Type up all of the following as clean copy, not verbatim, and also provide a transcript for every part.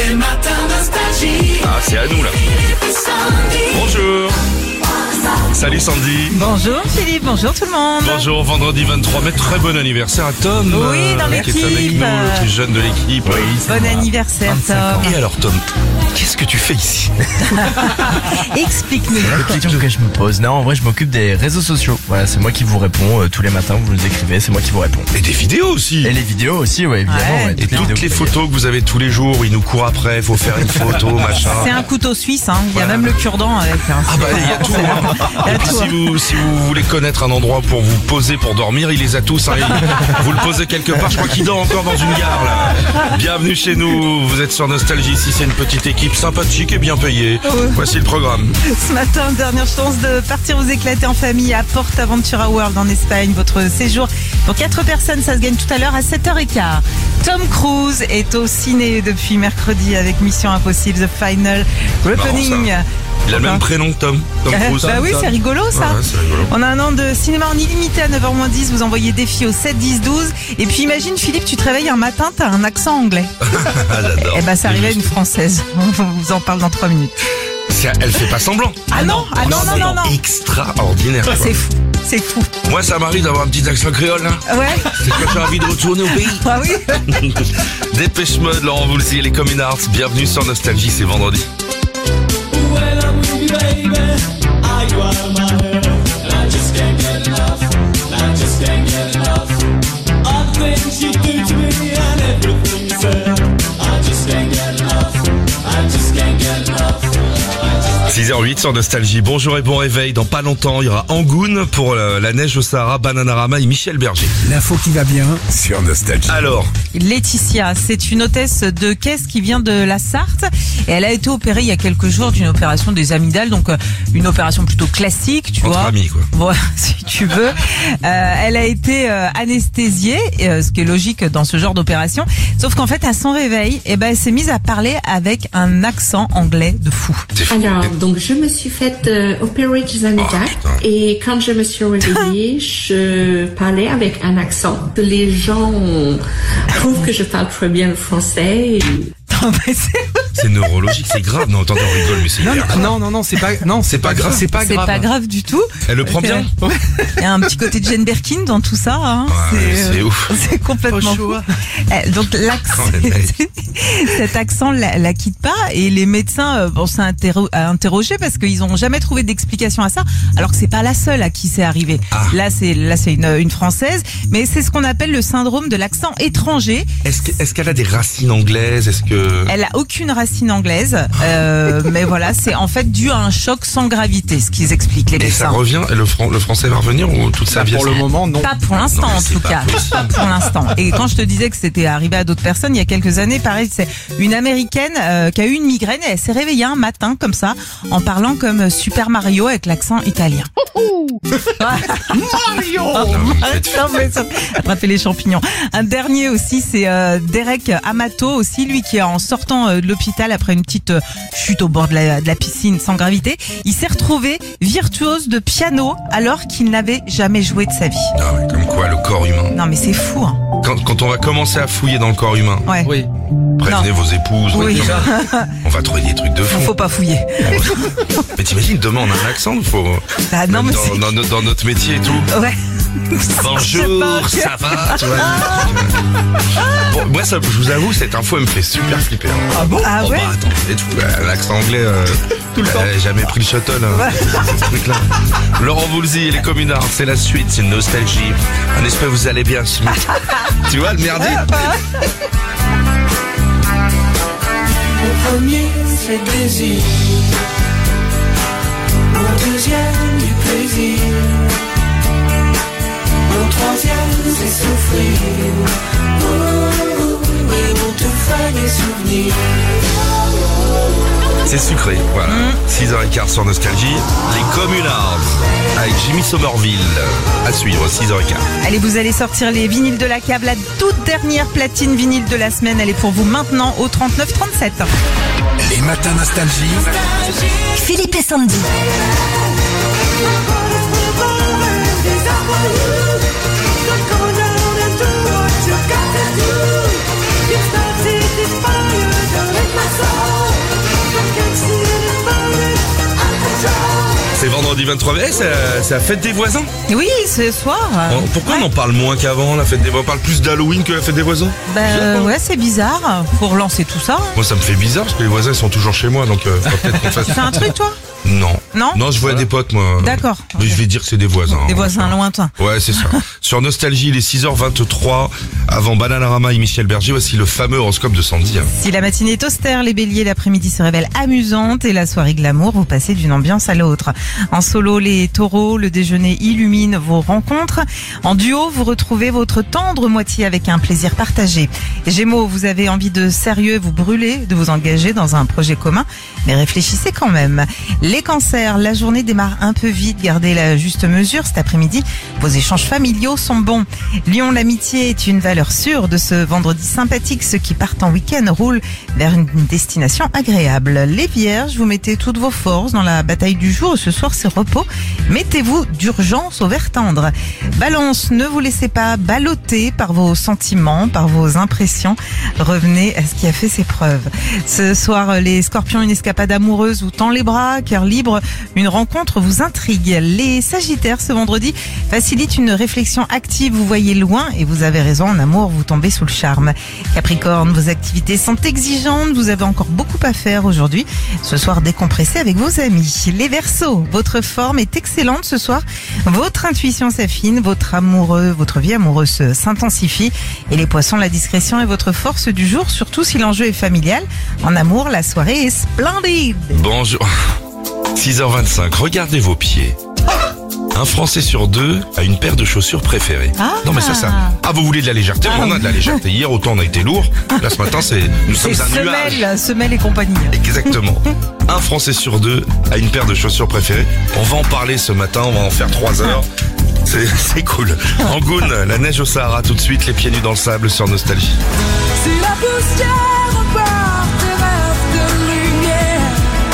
Les matins nostalgie. Ah, c'est à nous là. Bonjour. Salut Sandy. Bonjour Philippe, bonjour tout le monde. Bonjour, vendredi 23 mai, très bon anniversaire à Tom. Oui, dans qui est avec l'équipe. nous, le plus jeune de l'équipe. Bon anniversaire Tom. Et alors Tom, qu'est-ce que tu fais ici? Explique-nous. La question que je me pose. Non, en vrai, je m'occupe des réseaux sociaux. Voilà, c'est moi qui vous réponds tous les matins. Vous nous écrivez, c'est moi qui vous réponds. Et des vidéos aussi. Et les vidéos aussi, ouais, évidemment. Ouais. Ouais, Et vidéos toutes les que vous photos que vous avez tous les jours où il nous court après, faut faire une photo, machin. C'est un couteau suisse, hein. Il y a Voilà. même le cure-dent avec. Hein. Ah bah il y a tout. Hein. Il y a Et puis tout, hein. si vous voulez connaître un endroit pour vous poser pour dormir, il les a tous. Hein. Vous le posez quelque part, je crois qu'il dort encore dans une gare là. Bienvenue chez nous, vous êtes sur Nostalgie, ici c'est une petite équipe sympathique et bien payée. Voici le programme. Ce matin, dernière chance de partir vous éclater en famille à PortAventura World en Espagne. Votre séjour pour 4 personnes, ça se gagne tout à l'heure à 7h15. Tom Cruise est au ciné depuis mercredi avec Mission Impossible The Final Reckoning. Marrant, Il a le même prénom que Tom Cruise. Bah oui, c'est rigolo ça. Ouais, c'est rigolo. On a un an de cinéma en illimité à 9h10. Vous envoyez défi au 7 10 12. Et puis imagine Philippe, tu te réveilles un matin, t'as un accent anglais. Ah, j'adore. Eh ben ça arrivait à une française. On vous en parle dans 3 minutes. Elle fait pas semblant. Ah non, non. Extraordinaire. quoi. C'est fou, c'est fou. Moi, ça m'arrive d'avoir un petit accent créole, là. Ouais. C'est quand j'ai envie de retourner au pays. Ah oui. Dépêche Mode, Laurent Voulzy et les Communards. Bienvenue sur Nostalgie, c'est vendredi. When I'm with you, baby, I go out of my head, and I just can't get enough. I just can't get enough. All the things you do to me and everything you say, I just can't get enough. I just can't get enough. 6h08 sur Nostalgie. Bonjour et bon réveil. Dans pas longtemps, il y aura Angoune pour la neige au Sahara, Bananarama et Michel Berger. L'info qui va bien sur Nostalgie. Alors, Laetitia, c'est une hôtesse de caisse qui vient de la Sarthe et elle a été opérée il y a quelques jours d'une opération des amygdales, donc une opération plutôt classique, tu entre vois. amis, quoi. Voilà, si tu veux. Elle a été anesthésiée, ce qui est logique dans ce genre d'opération. Sauf qu'en fait, à son réveil, elle s'est mise à parler avec un accent anglais de fou. C'est fou. Alors, donc je me suis fait opérer des amygdales putain. et quand je me suis réveillée, je parlais avec un accent. Les gens trouvent que je parle très bien le français. C'est neurologique, c'est grave. Non, attends, on rigole, mais c'est hyper grave. Non, c'est pas grave. C'est pas grave. C'est pas C'est grave. pas grave du tout. Elle le prend bien. Il y a un petit côté de Jane Birkin dans tout ça. Hein. Ouais, c'est ouf. C'est complètement fou. Donc cet accent la quitte pas et les médecins s'est interrogé parce qu'ils ont jamais trouvé d'explication à ça. Alors que c'est pas la seule à qui c'est arrivé. Ah. Là c'est une française, mais c'est ce qu'on appelle le syndrome de l'accent étranger. Est-ce qu'elle a des racines anglaises? Est-ce que... Elle a aucune racine anglaise, mais voilà, c'est en fait dû à un choc sans gravité, ce qu'ils expliquent les Et ça médecins. revient, le français va revenir ou toute sa vie? Pour le moment, non. Pas pour l'instant Non, mais en c'est tout pas cas, possible. pas pour l'instant. Et quand je te disais que c'était arrivé à d'autres personnes il y a quelques années, pareil, c'est une américaine qui a eu une migraine et elle s'est réveillée un matin comme ça en parlant comme Super Mario avec l'accent italien. Mario. Attraper les champignons. Un dernier aussi, c'est Derek Amato aussi, lui qui est en sortant de l'hôpital après une petite chute au bord de la piscine sans gravité. Il s'est retrouvé virtuose de piano alors qu'il n'avait jamais joué de sa vie. Ah ouais, comme quoi, le corps humain. Non mais c'est fou, hein. Quand on va commencer à fouiller dans le corps humain, Ouais. Oui. prévenez vos épouses. Oui. On va trouver des trucs de fou. Faut pas fouiller. Mais t'imagines, demain on a un accent, faut... Ah, non, même mais dans notre métier et tout. Ouais. Bonjour, ça va, tu vois. Bon, moi, je vous avoue, cette info, elle me fait super flipper. Ah bon? Ah ouais? Bah, attends, et tout, l'accent anglais, tout le temps. Jamais pris le shuttle, ce truc-là. Laurent Voulzy et les Communards, c'est la suite, c'est une nostalgie. On espère que vous allez bien, Smith. Tu vois, le merdier? Mon premier, c'est le désir. Mon deuxième, du plaisir. Mon troisième, c'est souffrir. Et mon tout fin des souvenirs. C'est sucré, voilà. 6h15 sur Nostalgie. Les Communards avec Jimmy Somerville. À suivre, 6h15. Allez, vous allez sortir les vinyles de la cave. La toute dernière platine vinyle de la semaine, elle est pour vous maintenant au 39,37. Les matins Nostalgie. Philippe et Sandy. vendredi 23 mai, c'est la fête des voisins. Oui, ce soir. Pourquoi on en parle moins qu'avant, la fête des voisins? On parle plus d'Halloween que la fête des voisins? Ouais, c'est bizarre. Faut relancer tout ça. Moi, ça me fait bizarre parce que les voisins ils sont toujours chez moi, donc faut peut-être qu'on fasse. Tu fais un truc, toi? Non. Non, je vois des potes, moi. D'accord. Mais je vais dire que c'est des voisins. Des voisins lointains. Ouais, c'est ça. Sur Nostalgie, il est 6h23. Avant Bananarama et Michel Berger, voici le fameux horoscope de Sandy. Si la matinée est austère, les béliers, l'après-midi se révèle amusante et la soirée glamour, vous passez d'une ambiance à l'autre. En solo, les taureaux, le déjeuner illumine vos rencontres. En duo, vous retrouvez votre tendre moitié avec un plaisir partagé. Gémeaux, vous avez envie de sérieux, vous brûlez de vous engager dans un projet commun, mais réfléchissez quand même. Les cancers, la journée démarre un peu vite, gardez la juste mesure cet après-midi. Vos échanges familiaux sont bons. Lion, l'amitié est une valeur sûre de ce vendredi sympathique. Ceux qui partent en week-end roulent vers une destination agréable. Les vierges, vous mettez toutes vos forces dans la bataille du jour. Ce soir, c'est repos. Mettez-vous d'urgence au vert tendre. Balance, ne vous laissez pas balloter par vos sentiments, par vos impressions. Revenez à ce qui a fait ses preuves. Ce soir, les scorpions, une escapade amoureuse vous tend les bras, cœur libre, une rencontre vous intrigue. Les sagittaires, ce vendredi, facilite une réflexion active, vous voyez loin et vous avez raison, en amour, vous tombez sous le charme. Capricorne, vos activités sont exigeantes, vous avez encore beaucoup à faire aujourd'hui. Ce soir, décompressez avec vos amis. Les Verseaux, votre forme est excellente ce soir, votre intuition s'affine, votre vie amoureuse s'intensifie. Et les Poissons, la discrétion est votre force du jour, surtout si l'enjeu est familial. En amour, la soirée est splendide. Bonjour. 6h25, regardez vos pieds. Un Français sur deux a une paire de chaussures préférées. Non mais ça. Ah, vous voulez de la légèreté? On a de la légèreté. Hier, autant on a été lourd. Là, ce matin, nous sommes un nuage. Semelle et compagnie. Exactement. Un Français sur deux a une paire de chaussures préférées. On va en parler ce matin, on va en faire 3 heures. C'est cool. Angoune, la neige au Sahara, tout de suite, les pieds nus dans le sable sur Nostalgie. Si la poussière emporte tes rêves de lumière,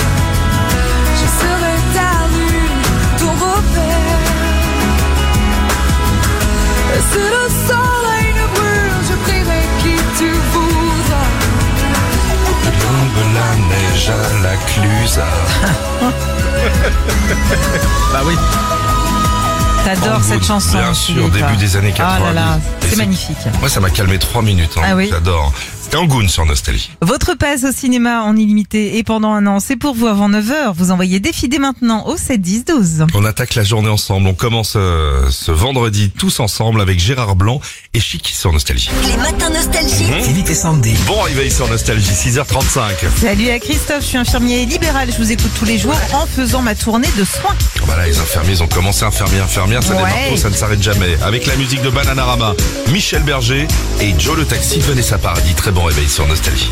je serai ta lune, ton repère. Et si le soleil ne brûle, je prierai qui tu voudras. Tombe la neige à la Clusa. Bah oui. T'adores Angoune, cette chanson. bien sûr, Philippe. début des années 90. Ah là là, Et c'est magnifique. Moi, ça m'a calmé 3 minutes. Ah oui. J'adore. C'était Angoune sur Nostalgie. Votre passe au cinéma en illimité et pendant un an, c'est pour vous avant 9h. Vous envoyez défi dès maintenant au 7 10 12. On attaque la journée ensemble. On commence ce vendredi tous ensemble avec Gérard Blanc et Chicky sur Nostalgie. Les matins nostalgie. Philippe et Sandy. Bon arrivé sur Nostalgie, 6h35. Salut à Christophe, je suis infirmier libéral. Je vous écoute tous les jours en faisant ma tournée de soins. Bah là, les infirmiers, ils ont commencé infirmière, ça démarre tôt, ça ne s'arrête jamais. Avec la musique de Bananarama, Michel Berger et Joe le Taxi, Vanessa Paradis. Très bon réveil sur Nostalgie.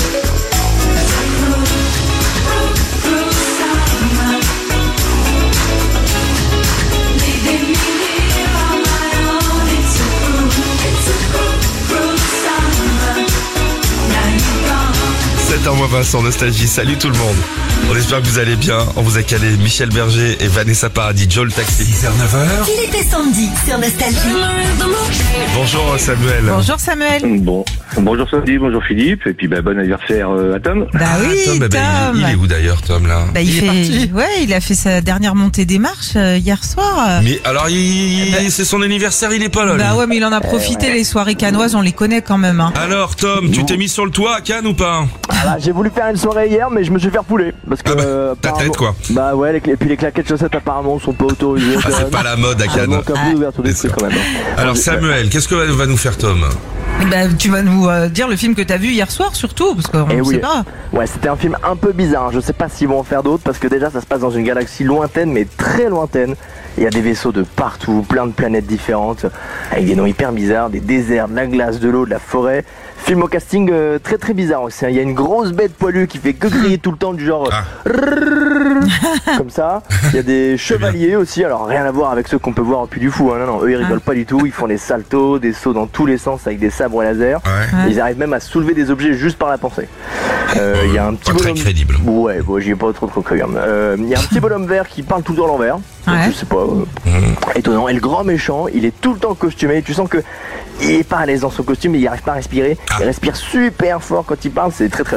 C'est un mois 20 sur Nostalgie. Salut tout le monde. On espère que vous allez bien. On vous a calé Michel Berger et Vanessa Paradis, Joe le Taxi. 6h-9h. Philippe et Sandy sur Nostalgie. Bonjour Samuel. Bonjour Samuel. Bon, bonjour Sandy, bonjour Philippe, et puis bon anniversaire à Tom. Bah oui, Tom, Tom. il est où d'ailleurs Tom là? Bah, il a fait sa dernière montée des marches hier soir. Mais alors c'est son anniversaire, il est pas là. lui. Bah ouais, mais il en a profité. Les soirées cannoises, on les connaît quand même. Hein. Alors Tom, tu t'es mis sur le toit à Cannes ou pas? J'ai voulu faire une soirée hier, mais je me suis fait repouler. Parce que, ta apparemment- tête quoi. Bah ouais, et puis les claquettes chaussettes apparemment sont pas autorisées. Ah, c'est pas la mode à Il Cannes. manque un peu d'ouverture d'esprit quand même. Alors Samuel, qu'est-ce que va nous faire Tom? Bah, tu vas nous dire le film que t'as vu hier soir surtout, parce qu'on Eh ne oui. sait pas. Ouais, c'était un film un peu bizarre. Je sais pas s'ils vont en faire d'autres parce que déjà ça se passe dans une galaxie lointaine, mais très lointaine. Il y a des vaisseaux de partout, plein de planètes différentes, avec des noms hyper bizarres, des déserts, de la glace, de l'eau, de la forêt. Film au casting très très bizarre aussi. Il y a une grosse bête poilue qui fait que crier tout le temps du genre comme ça. Il y a des chevaliers aussi, alors rien à voir avec ceux qu'on peut voir au Puy du Fou. Hein. Non, eux ils rigolent pas du tout. Ils font des saltos, des sauts dans tous les sens avec des sabres laser. Ouais. Ils arrivent même à soulever des objets juste par la pensée. Il y a un petit Pas très bonhomme. crédible. Ouais, bon, j'y ai pas trop cru. Il y a un petit bonhomme vert qui parle tout le temps à l'envers. Ouais. Je sais pas. Étonnant. Et le grand méchant, il est tout le temps costumé. Tu sens que il est pas à l'aise dans son costume, il arrive pas à respirer. Il respire super fort quand il parle, c'est très très long. Ah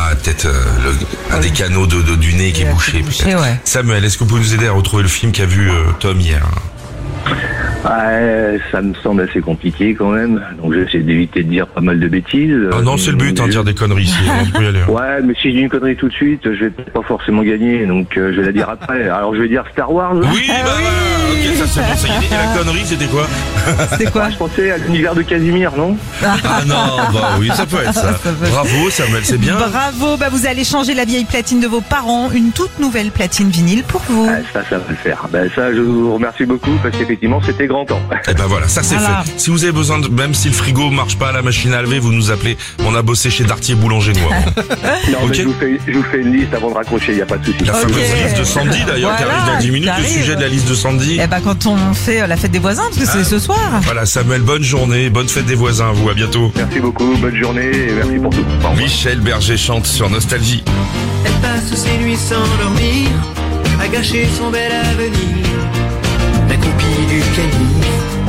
peut-être un des canaux du nez qui est bouché. peut-être. ouais. Samuel, est-ce que vous pouvez nous aider à retrouver le film qu'a vu Tom hier? Ouais, ça me semble assez compliqué quand même. Donc j'essaie d'éviter de dire pas mal de bêtises. Ah non, c'est le but, dire des conneries ici. On peut y aller. Ouais, mais si je dis une connerie tout de suite, je vais peut-être pas forcément gagner, donc je vais la dire après. Alors je vais dire Star Wars. Oui, bah voilà. Ok, ça c'est bon. Ça y est. Et la connerie, c'était quoi? C'était quoi? Je pensais à l'univers de Casimir, non? Ah non, bah oui, ça peut être ça. Bravo Samuel, c'est bien. Bravo, bah vous allez changer la vieille platine de vos parents, une toute nouvelle platine vinyle pour vous. Ah, ça va le faire. Ben ça, je vous remercie beaucoup parce qu'effectivement, c'était grand temps. Et ben voilà, ça c'est Voilà. fait. Si vous avez besoin de, même si le frigo marche pas à la machine à laver, vous nous appelez. On a bossé chez Dartier Boulanger nous avant. Non, Ok. mais je vous fais une liste avant de raccrocher, il n'y a pas de souci. La Ok. fameuse liste de Sandy d'ailleurs qui Voilà, arrive dans 10 minutes. qui Le arrive. sujet de la liste de Sandy. Eh bah quand on fait la fête des voisins, parce que c'est ce soir. Voilà Samuel, bonne journée, bonne fête des voisins à vous, à bientôt. Merci beaucoup, bonne journée et merci pour tout. Au revoir. Michel Berger chante sur Nostalgie. Elle passe ses nuits sans dormir, à gâcher son bel avenir, la copie du calife.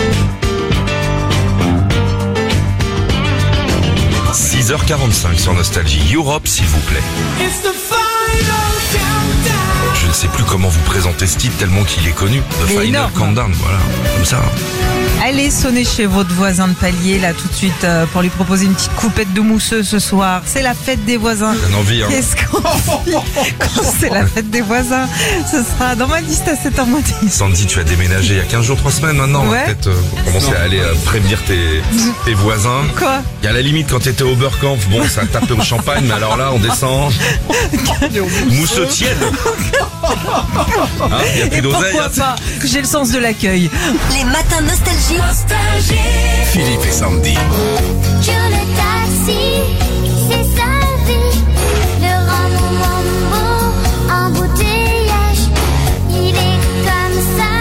6h45 sur Nostalgie. Europe s'il vous plaît. It's the final countdown. Je ne sais plus comment vous présenter ce titre tellement qu'il est connu. The Mais Final énorme. Countdown, voilà, comme ça. Allez sonner chez votre voisin de palier là tout de suite pour lui proposer une petite coupette de mousseux ce soir. C'est la fête des voisins. J'ai envie, hein. Qu'est-ce qu'on dit quand c'est la fête des voisins? Ce sera dans ma liste à 7h10. Sandy, tu as déménagé il y a 15 jours, 3 semaines maintenant. Ouais. Peut-être commencer à aller prévenir tes voisins. Quoi? Et à la limite, quand t'étais au Burkamp, bon, ça tapait au champagne, mais alors là, on descend. Mousseux tiède. Hein, il y a plus Et d'oseille. pourquoi pas? J'ai le sens de l'accueil. Les matins nostalgie. Philippe et Sandy. Sur le taxi, c'est sa vie. Le rendre beau, embouteillage, il est comme ça.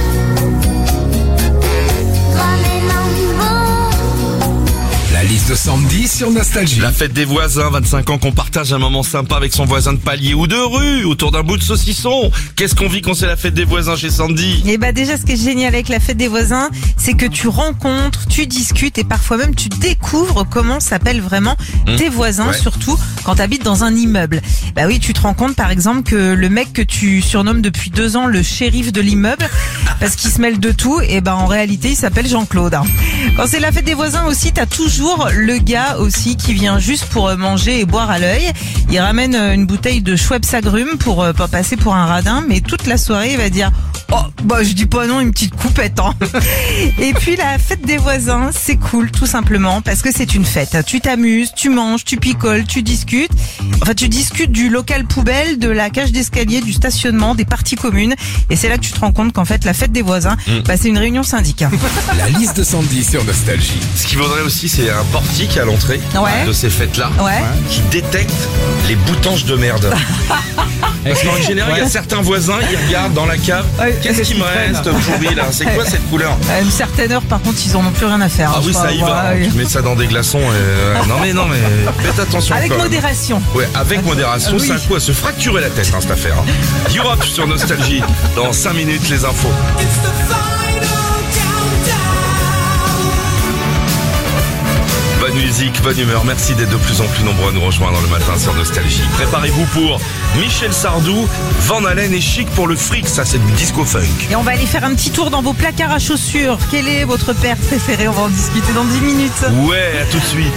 Grand et beau. La liste de Sandy sur Nostalgie. La fête des voisins, 25 ans qu'on partage un moment sympa avec son voisin de palier ou de rue, autour d'un bout de saucisson. Qu'est-ce qu'on vit quand c'est la fête des voisins chez Sandy? Et bah déjà ce qui est génial avec la fête des voisins, c'est que tu rencontres, tu discutes et parfois même tu découvres comment s'appellent vraiment tes voisins, Ouais. surtout quand tu habites dans un immeuble. Bah oui, tu te rends compte par exemple que le mec que tu surnommes depuis 2 ans le shérif de l'immeuble, parce qu'il se mêle de tout, et ben en réalité il s'appelle Jean-Claude. Hein. Quand c'est la fête des voisins aussi, t'as toujours le gars aussi qui vient juste pour manger et boire à l'œil. Il ramène une bouteille de Schweppes agrumes pour pas passer pour un radin, mais toute la soirée il va dire « Oh, bah je dis pas non, une petite coupette hein. ». Et puis la fête des voisins, c'est cool tout simplement parce que c'est une fête. Tu t'amuses, tu manges, tu picoles, tu discutes. Enfin, tu discutes du local poubelle, de la cage d'escalier, du stationnement, des parties communes. Et c'est là que tu te rends compte qu'en fait, la fête des voisins, bah, c'est une réunion syndic. Hein. La liste de Sandy sur Nostalgie. Ce qu'il faudrait aussi, c'est un portique à l'entrée Ouais. de ces fêtes-là Ouais. qui détecte les boutanges de merde. Parce qu'en général, il y a certains voisins, ils regardent dans la cave. Ouais, Qu'est-ce qui me reste pourri là? C'est quoi cette couleur? À une certaine heure, par contre, ils en ont plus rien à faire. Ah hein, oui, je ça crois. y va. Voilà, Tu mets ça dans des glaçons. Non mais faites attention. Avec quand même. modération. Ouais, avec modération, Oui. c'est un coup à se fracturer la tête, hein, cette affaire. Hein. Europe sur Nostalgie. Dans 5 minutes, les infos. It's the final countdown. Bonne musique, bonne humeur. Merci d'être de plus en plus nombreux à nous rejoindre le matin sur Nostalgie. Préparez-vous pour Michel Sardou, Van Halen et Chic pour le fric. Ça, c'est du disco funk. Et on va aller faire un petit tour dans vos placards à chaussures. Quel est votre père préféré? On va en discuter dans 10 minutes. Ouais, à tout de suite.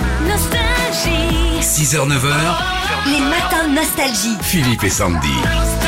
Nostalgie. 6h, 9h. Les matins nostalgie. Philippe et Sandy.